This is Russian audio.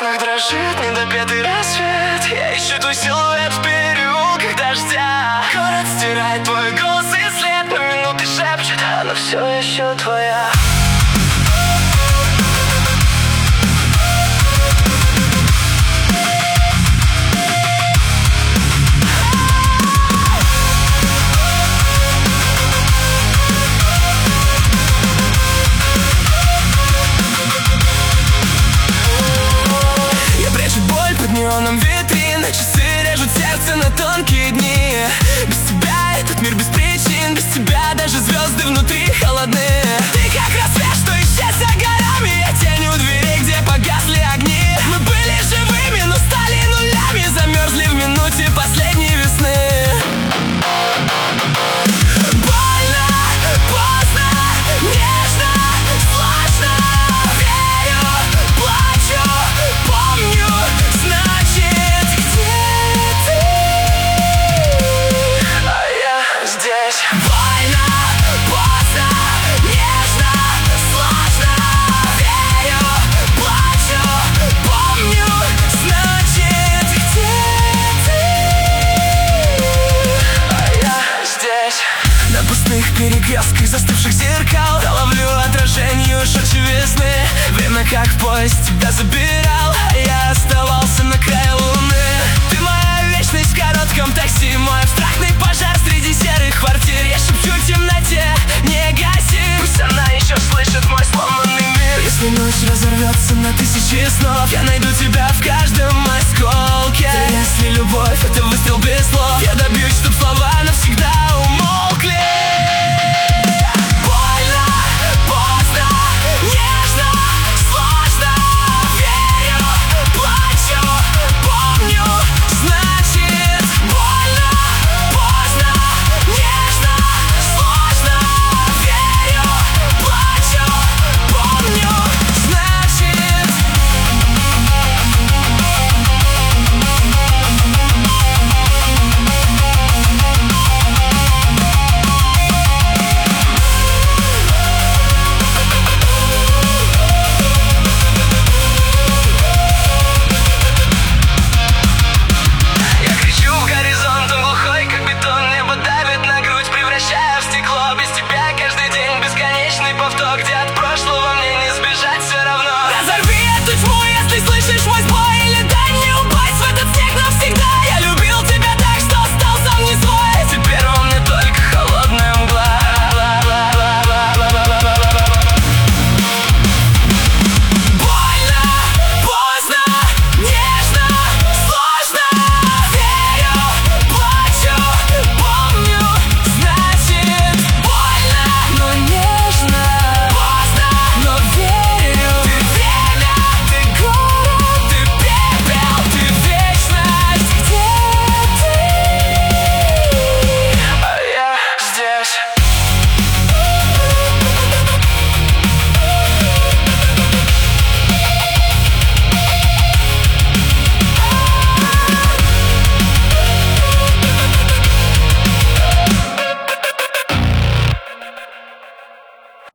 окнах дрожит недопетый рассвет. Я ищу твой силуэт в переулках дождя. Город стирает твой голос и след, но минуты шепчет, она все еще твоя. Неоном витрин, часы режут сердце на тонкие дни. Без тебя этот мир без причин, без тебя даже звезды внутри холодны. Ты как рассвет, что исчез за горами, я тень у дверей, где погасли огни. Мы были живыми, но стали нулями, замерзли в минуте последней весны. Больно, поздно, нежно, сложно. Верю, плачу, помню. На пустых перекрестках застывших зеркал я ловлю отражение ушедшей весны. Время как в поезд тебя забирал, а я оставался на краю луны. Ты моя вечность в коротком такси, мой абстрактный пожар среди серых квартир. Я шепчу в темноте, не гаси, пусть она еще слышит мой сломанный мир. Если ночь разорвется на тысячи снов, я найду тебя в каждом осколке. Если любовь — это выстрел без слов, я добьюсь, чтоб слова навсегда умолкли.